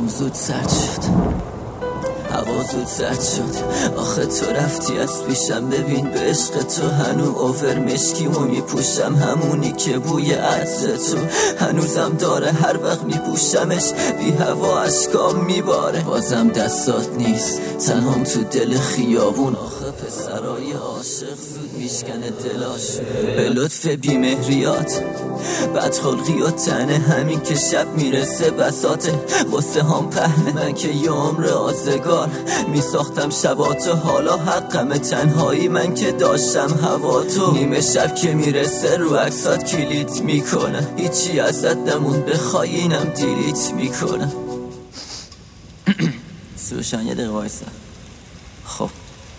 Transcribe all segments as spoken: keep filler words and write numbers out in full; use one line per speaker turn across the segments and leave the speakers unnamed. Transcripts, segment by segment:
دلم زود سرد شد، هوا زود زرد شد. آخه تو رفتی از پیشم، ببین به عشق تو هنو اوور مشکیمو میپوشم، همونی که بوی عطر تو هنوزم داره، هر وقت میپوشمش بی هوا اشکام میباره. بازم دستات نیست، تنهام تو دل خیابون. آخه پسرای عاشق زود میشکنه دلاش به لطف بیمهریات، بدخلقی و تنه همین که شب میرسه بساته. واسه هم پهنه من که یه عمر آزگار میساختم شباتو، حالا حقم تنهایی من که داشتم هوا تو. نیمه شب که میرسه رو عکسات کلیت میکنه، هیچی ازت نمون بخوای اینم دیلیت میکنه. سوشان یه دقیقه وایسا. خب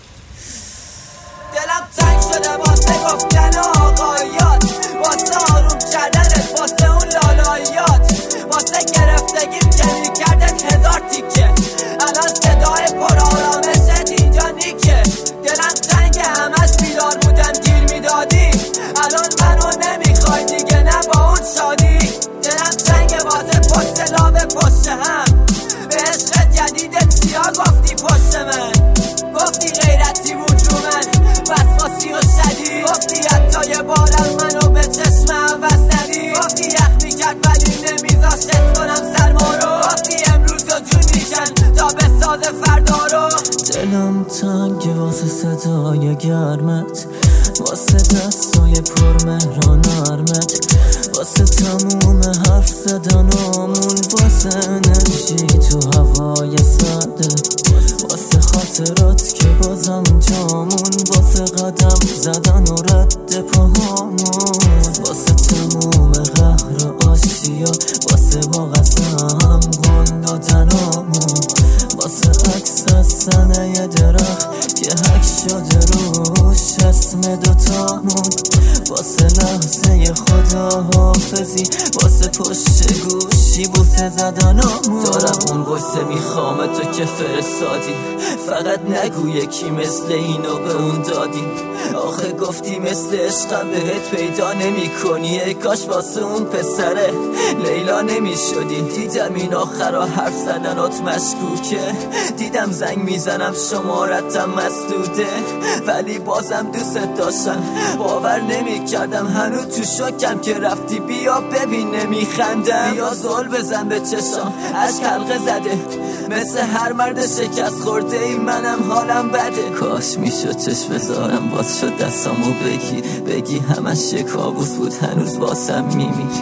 دلم تنگ شده واسه گفتن آقایات، واسه آروم کردنت، واسه اون لالایات، واسه گرفتگیم که میکردت هزار تیکه. الان صدای پر آرامشت اینجا نیکه. دلم تنگ همش بیدار بودم گیر میدادی، الان منو نمیخوای دیگه نه با اون شادی. دلم تنگ واسه پشت لاب پشت هم، به عشق جدیدت سیاه گفتی پشت من. گفتی غیرتی بود رو من وسواسی و شدید، گفتی حتی یه بارم منو به چشم عوض ندی. گفتی یخ میکرد ولی نمیذاشت حس کنم سرما رو، گفتی امروز و جون میشن تا به ساز فردا رو.
دلم تنگ واسه صدای گرمت، واسه دستای پرمهران نرمت، واسه تموم حرف زدنامون، واسه انرژی تو هوای سرده، واسه خاطرات که بازم جامون، واسه قدم زدن و رد پاهامون، واسه تموم قهر و آشیا، واسه با قسم گل دادنامون، واسه عکس از سنه درخت که حک شده روش اسم دوتامون، واسه لحظه خداحافظی، واسه پشت گوشی بوسه زدنامون. دارم اون بوسه میخوام تو که فرستادی، فقط نگو یکی مثل اینو به اون دادی. آخه گفتی مثل عشقم بهت پیدا نمی کنی، ای کاش واسه اون پسره لیلا نمی شدی. دیدم این آخرا حرف زدنات مشکوکه، دیدم زنگ میزنم شمارتم مسدوده، ولی بازم دوست داشتم. باور نمی کردم هنوز تو شکم که رفتی. بیا ببین نمی خندم، بیا زل بزن به چشام عشق حلقه زده، مثل هر مرد شکست خورده ای منم حالم بده. کاش میشد چشم بذارم باز شد دستامو بگیر، بگی همش یه کابوس بود هنوز واسم میمیری.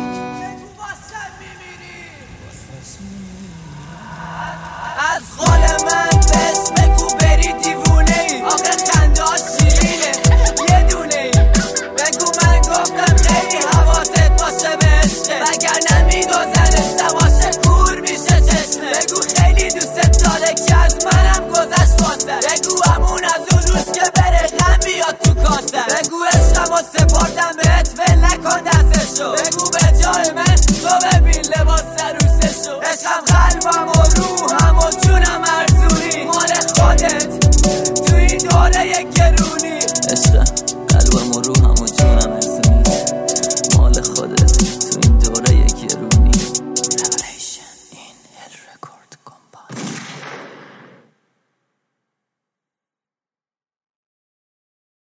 از قول من بهش بگو بری دیوونه ای، آخه خنده ها شیرینه یه دونه ای. بگو من گفتم خیلی حواست باشه به عشقه، وگر نمیگذرش نباشه کور میشه چشمه. بگو خیلی دوست داره که از منم گذشت واسه، بگو همون از اون روز که بره غم بیاد تو کاسه. بگو عشقم و سپردم